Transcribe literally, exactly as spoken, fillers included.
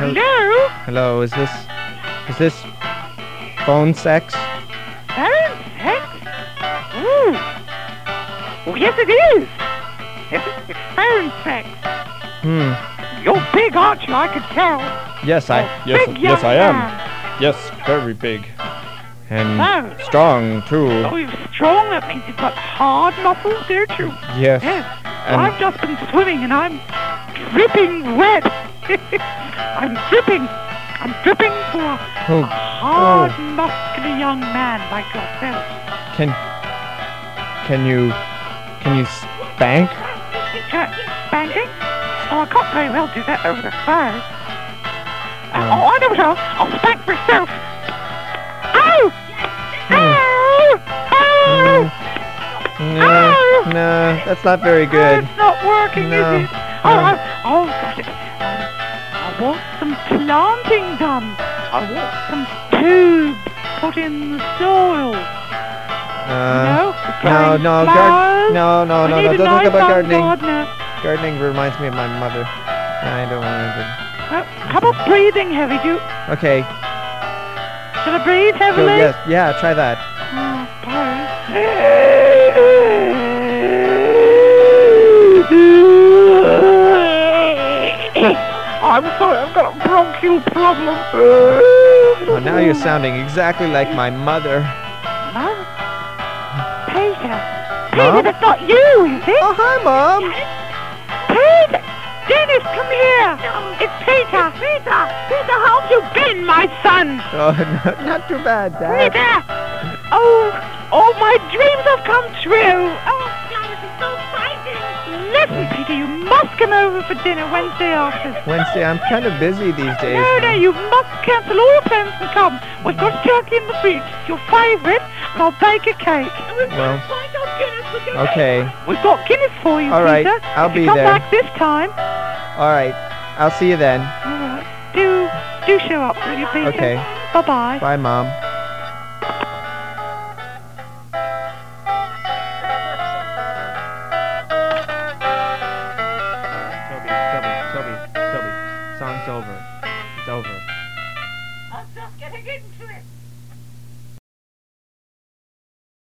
Hello? Hello, is this... Is this... phone sex? Phone sex? Ooh. Oh, yes it is. Yes, it's phone sex. Hmm. You're big, aren't you? I can tell. Yes, I... You're Yes, big yes, young I am. man. Yes, very big. And Oh. strong, too. Oh, you're strong. That means you've got hard muscles, don't you? Yes. Yes. And I've just been swimming and I'm dripping wet. I'm dripping. I'm dripping for a oh, hard, oh. muscular young man like yourself. Can... Can you... Can you spank? Uh, Spanking? Oh, I can't very well do that over the phone. Uh, Um. oh, I know what I'll... I'll spank myself. Ow! Hmm. Ow! Ow! No, Ow! no, that's not very Oh, good. it's not working, No. is it? Oh, No. I, oh, got it. I want some planting done. I want some tubes put in the soil. Uh, no? no, no, gar Flowers? no, no, I no, need no, a don't talk nice about young gardening. gardener. Gardening reminds me of my mother. I don't want to. Uh, how about breathing heavy? Do you, Okay, should I breathe so heavily? yes, yeah, try that. Oh, sorry. I'm sorry, I've got a bronchial problem. Oh, now you're sounding exactly like my mother. Mum? Peter? Mom? Peter, that's not you, is it? Oh, hi, Mom. Peter! Dennis, come here! It's Peter! Peter! Peter, how have you been, my son? Oh, no, not too bad, Dad. Peter! Oh, oh, my dreams have come true! Oh, God, this is so exciting! Listen, Peter, you must come over for dinner Wednesday after. Wednesday, I'm kind of busy these days. No, no, you must cancel all plans and come. We've got turkey in the fridge, your favourite, and I'll bake a cake. Well, okay. We've got Guinness for you, All right, Peter. I'll If be you come there. back this time. All right, I'll see you then. All right. Do, do show up, will you, Peter? Okay. Bye-bye. Bye, Mom.